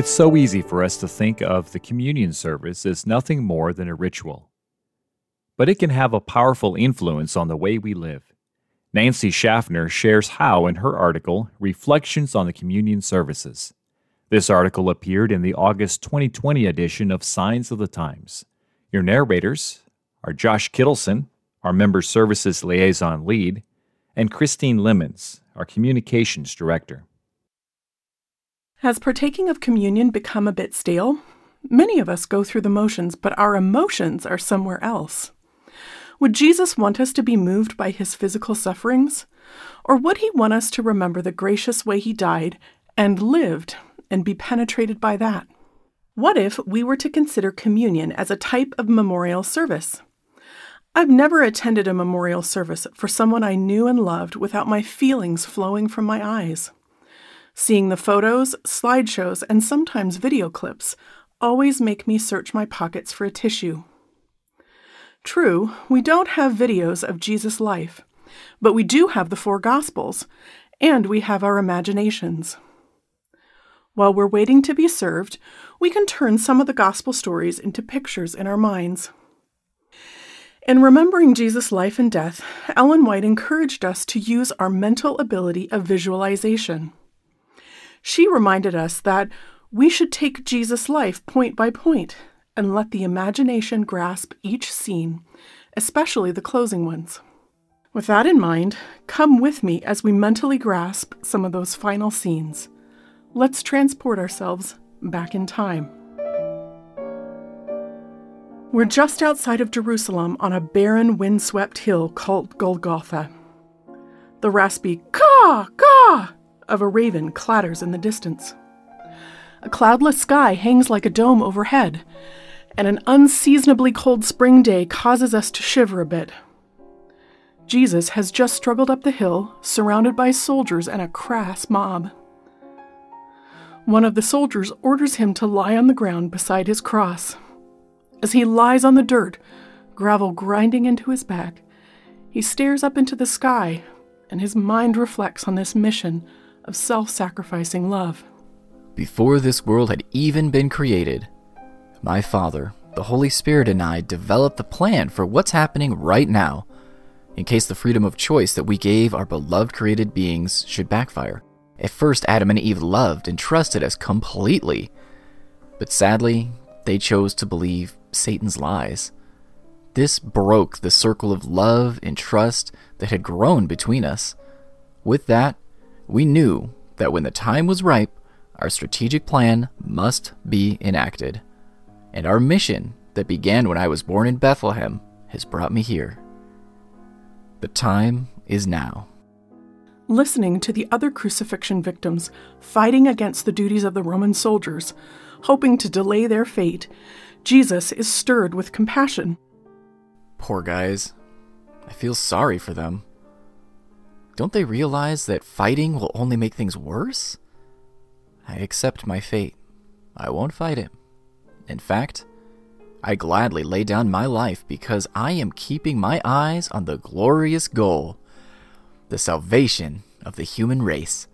It's so easy for us to think of the communion service as nothing more than a ritual. But it can have a powerful influence on the way we live. Nancy Schaffner shares how in her article, Reflections on the Communion Services. This article appeared in the August 2020 edition of Signs of the Times. Your narrators are Josh Kittleson, our Member Services Liaison Lead, and Christine Lemons, our Communications Director. Has partaking of communion become a bit stale? Many of us go through the motions, but our emotions are somewhere else. Would Jesus want us to be moved by his physical sufferings? Or would he want us to remember the gracious way he died and lived and be penetrated by that? What if we were to consider communion as a type of memorial service? I've never attended a memorial service for someone I knew and loved without my feelings flowing from my eyes. Seeing the photos, slideshows, and sometimes video clips always make me search my pockets for a tissue. True, we don't have videos of Jesus' life, but we do have the 4 Gospels, and we have our imaginations. While we're waiting to be served, we can turn some of the Gospel stories into pictures in our minds. In remembering Jesus' life and death, Ellen White encouraged us to use our mental ability of visualization. She reminded us that we should take Jesus' life point by point and let the imagination grasp each scene, especially the closing ones. With that in mind, come with me as we mentally grasp some of those final scenes. Let's transport ourselves back in time. We're just outside of Jerusalem on a barren, windswept hill called Golgotha. The raspy caw, caw of a raven clatters in the distance. A cloudless sky hangs like a dome overhead, and an unseasonably cold spring day causes us to shiver a bit. Jesus has just struggled up the hill, surrounded by soldiers and a crass mob. One of the soldiers orders him to lie on the ground beside his cross. As he lies on the dirt, gravel grinding into his back, he stares up into the sky, and his mind reflects on this mission of self-sacrificing love. Before this world had even been created, my Father, the Holy Spirit, and I developed the plan for what's happening right now, in case the freedom of choice that we gave our beloved created beings should backfire. At first, Adam and Eve loved and trusted us completely, but sadly, they chose to believe Satan's lies. This broke the circle of love and trust that had grown between us. With that, we knew that when the time was ripe, our strategic plan must be enacted. And our mission that began when I was born in Bethlehem has brought me here. The time is now. Listening to the other crucifixion victims fighting against the duties of the Roman soldiers, hoping to delay their fate, Jesus is stirred with compassion. Poor guys. I feel sorry for them. Don't they realize that fighting will only make things worse? I accept my fate. I won't fight it. In fact, I gladly lay down my life because I am keeping my eyes on the glorious goal, the salvation of the human race.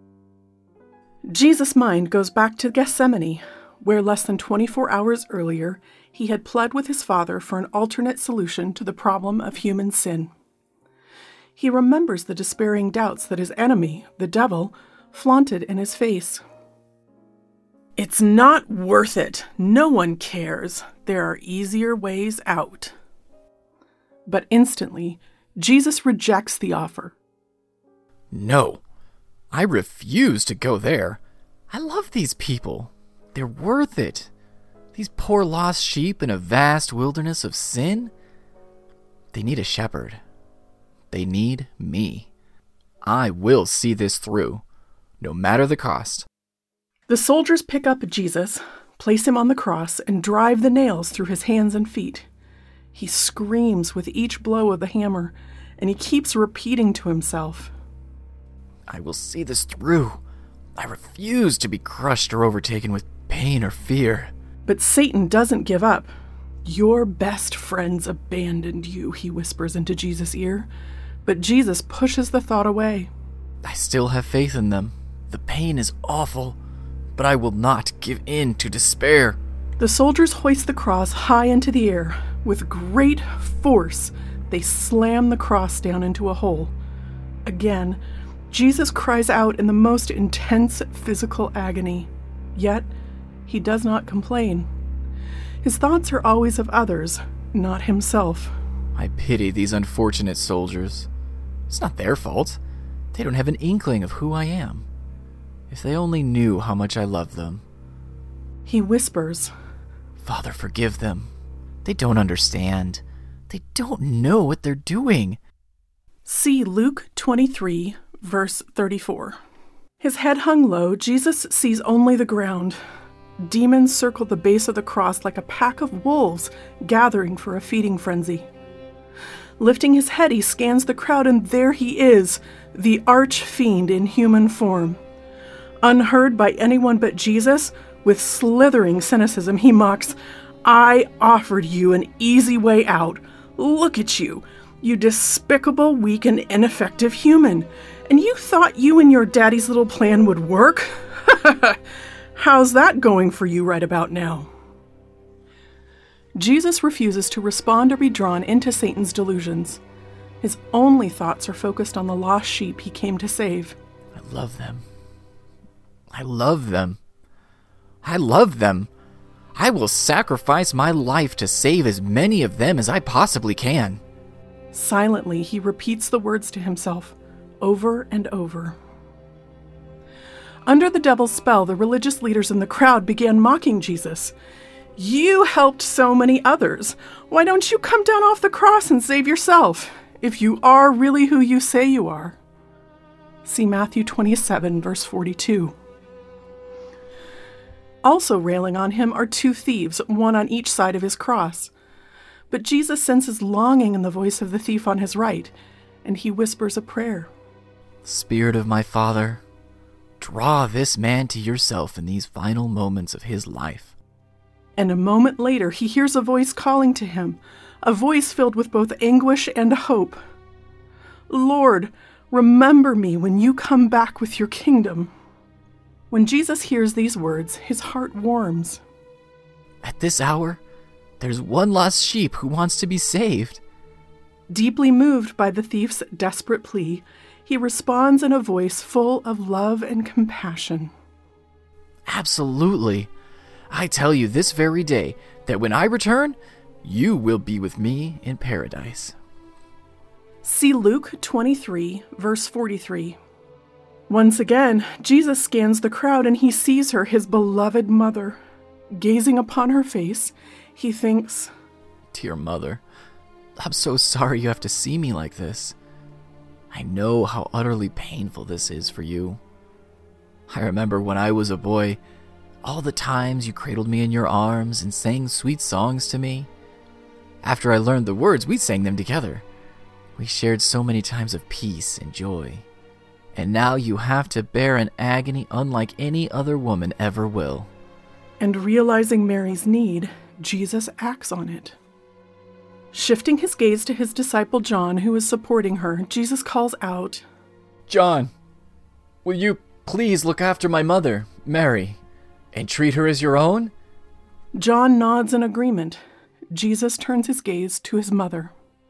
Jesus' mind goes back to Gethsemane, where less than 24 hours earlier, he had pled with his Father for an alternate solution to the problem of human sin. He remembers the despairing doubts that his enemy, the devil, flaunted in his face. It's not worth it. No one cares. There are easier ways out. But instantly, Jesus rejects the offer. No, I refuse to go there. I love these people. They're worth it. These poor lost sheep in a vast wilderness of sin. They need a shepherd. They need me. I will see this through, no matter the cost. The soldiers pick up Jesus, place him on the cross, and drive the nails through his hands and feet. He screams with each blow of the hammer, and he keeps repeating to himself, I will see this through. I refuse to be crushed or overtaken with pain or fear. But Satan doesn't give up. Your best friends abandoned you, he whispers into Jesus' ear. But Jesus pushes the thought away. I still have faith in them. The pain is awful, but I will not give in to despair." The soldiers hoist the cross high into the air. With great force, they slam the cross down into a hole. Again, Jesus cries out in the most intense physical agony. Yet, he does not complain. His thoughts are always of others, not himself. I pity these unfortunate soldiers. It's not their fault. They don't have an inkling of who I am. If they only knew how much I love them. He whispers, "Father, forgive them. They don't understand. They don't know what they're doing." See Luke 23, verse 34. His head hung low, Jesus sees only the ground. Demons circle the base of the cross like a pack of wolves gathering for a feeding frenzy. Lifting his head, he scans the crowd, and there he is, the arch-fiend in human form. Unheard by anyone but Jesus, with slithering cynicism, he mocks, "I offered you an easy way out. Look at you, you despicable, weak, and ineffective human. And you thought you and your daddy's little plan would work? How's that going for you right about now?" Jesus refuses to respond or be drawn into Satan's delusions. His only thoughts are focused on the lost sheep he came to save. I love them. I love them. I love them. I will sacrifice my life to save as many of them as I possibly can. Silently, he repeats the words to himself, over and over. Under the devil's spell, the religious leaders in the crowd began mocking Jesus. "You helped so many others. Why don't you come down off the cross and save yourself, if you are really who you say you are?" See Matthew 27, verse 42. Also railing on him are two thieves, one on each side of his cross. But Jesus senses longing in the voice of the thief on his right, and he whispers a prayer. Spirit of my Father, draw this man to yourself in these final moments of his life. And a moment later, he hears a voice calling to him, a voice filled with both anguish and hope. "Lord, remember me when you come back with your kingdom." When Jesus hears these words, his heart warms. At this hour, there's one lost sheep who wants to be saved. Deeply moved by the thief's desperate plea, he responds in a voice full of love and compassion. Absolutely. I tell you this very day that when I return, you will be with me in paradise. See Luke 23, verse 43. Once again, Jesus scans the crowd and he sees her, his beloved mother. Gazing upon her face, he thinks, Dear mother, I'm so sorry you have to see me like this. I know how utterly painful this is for you. I remember when I was a boy, all the times you cradled me in your arms and sang sweet songs to me. After I learned the words, we sang them together. We shared so many times of peace and joy. And now you have to bear an agony unlike any other woman ever will. And realizing Mary's need, Jesus acts on it. Shifting his gaze to his disciple John, who is supporting her, Jesus calls out, John, will you please look after my mother, Mary, and treat her as your own? John nods in agreement. Jesus turns his gaze to his mother.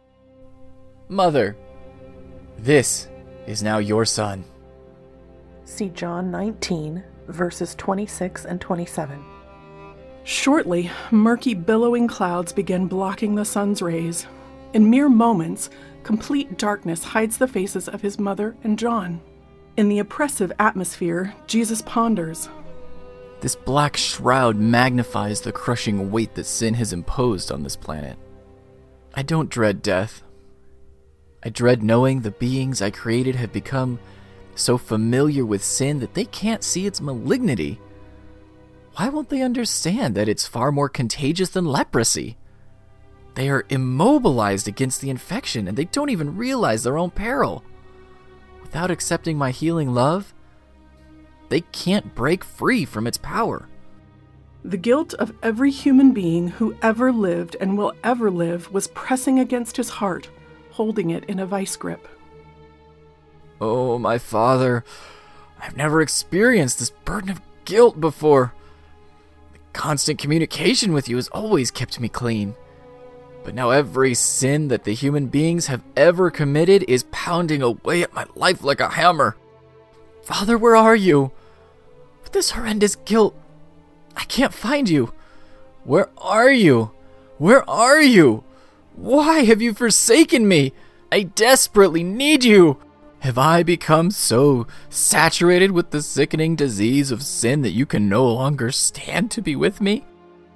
Mother, this is now your son. See John 19, verses 26 and 27. Shortly, murky, billowing clouds begin blocking the sun's rays. In mere moments, complete darkness hides the faces of his mother and John. In the oppressive atmosphere, Jesus ponders. This black shroud magnifies the crushing weight that sin has imposed on this planet. I don't dread death. I dread knowing the beings I created have become so familiar with sin that they can't see its malignity. Why won't they understand that it's far more contagious than leprosy? They are immobilized against the infection, and they don't even realize their own peril. Without accepting my healing love, they can't break free from its power. The guilt of every human being who ever lived and will ever live was pressing against his heart, holding it in a vice grip. Oh, my Father, I've never experienced this burden of guilt before. The constant communication with you has always kept me clean. But now every sin that the human beings have ever committed is pounding away at my life like a hammer. Father, where are you? With this horrendous guilt, I can't find you. Where are you? Where are you? Why have you forsaken me? I desperately need you. Have I become so saturated with the sickening disease of sin that you can no longer stand to be with me?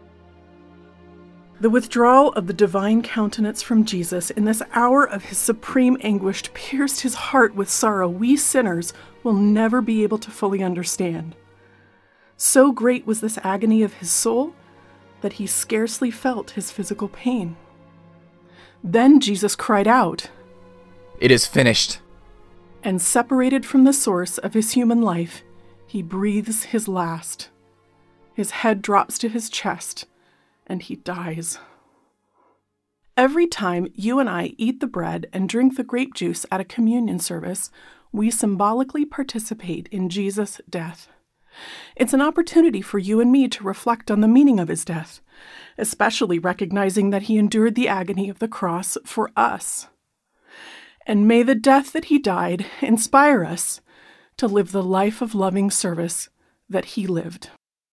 The withdrawal of the divine countenance from Jesus in this hour of his supreme anguish pierced his heart with sorrow we sinners will never be able to fully understand. So great was this agony of his soul that he scarcely felt his physical pain. Then Jesus cried out, "It is finished." And separated from the source of his human life, he breathes his last. His head drops to his chest, and he dies. Every time you and I eat the bread and drink the grape juice at a communion service, we symbolically participate in Jesus' death. It's an opportunity for you and me to reflect on the meaning of his death, especially recognizing that he endured the agony of the cross for us. And may the death that he died inspire us to live the life of loving service that he lived.